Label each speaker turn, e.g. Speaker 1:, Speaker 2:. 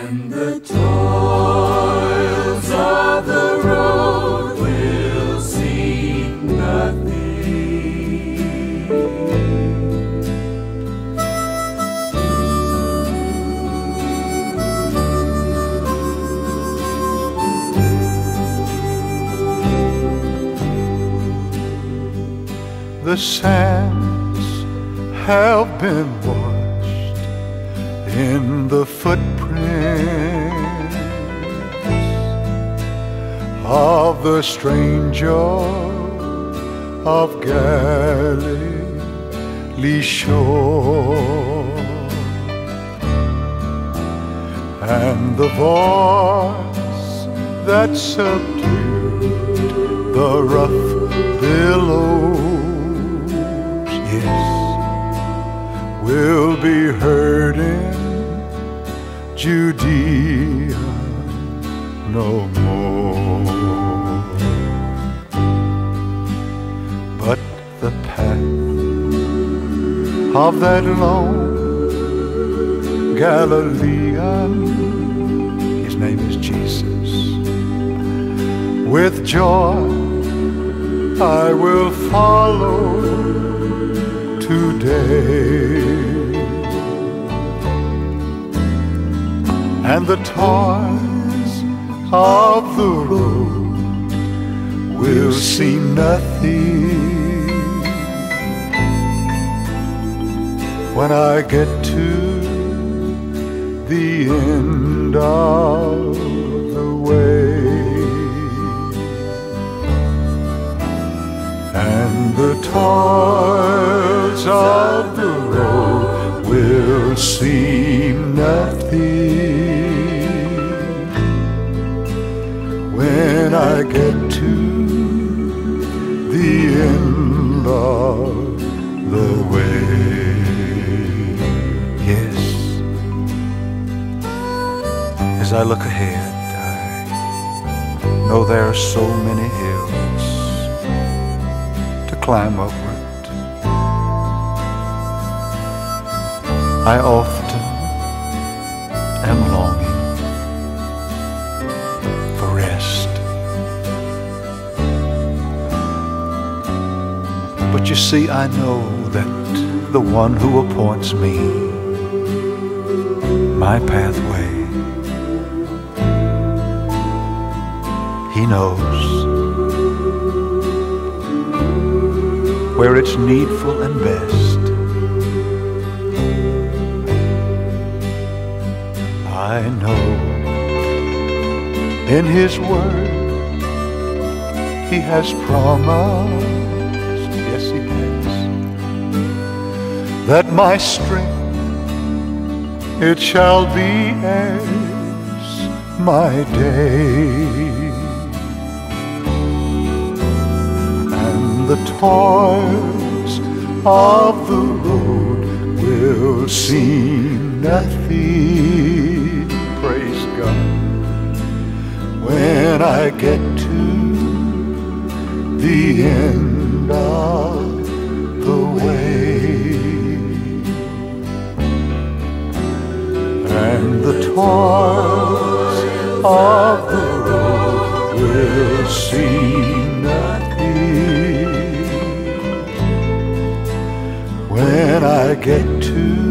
Speaker 1: And the toils of the road will seem nothing.
Speaker 2: The sands have been washed in the footprints of the stranger of Galilee shore, and the voice that subdued the rough billows, yes, will be heard in Judea no more. But the path of that lone Galilean, his name is Jesus, with joy I will follow today, and the toils of the road will seem nothing when I get to the end of the way. And the toils of the road will seem nothing when I get to the end of the way. Yes, as I look ahead, I know there are so many hills climb upward. I often am longing for rest, but you see, I know that the one who appoints me my pathway, he knows where it's needful and best. I know in his word he has promised, yes he has, that my strength it shall be as my day. The toils of the road will seem nothing, praise God, when I get to the end of the way. And the toils of the road will seem nothing when I get to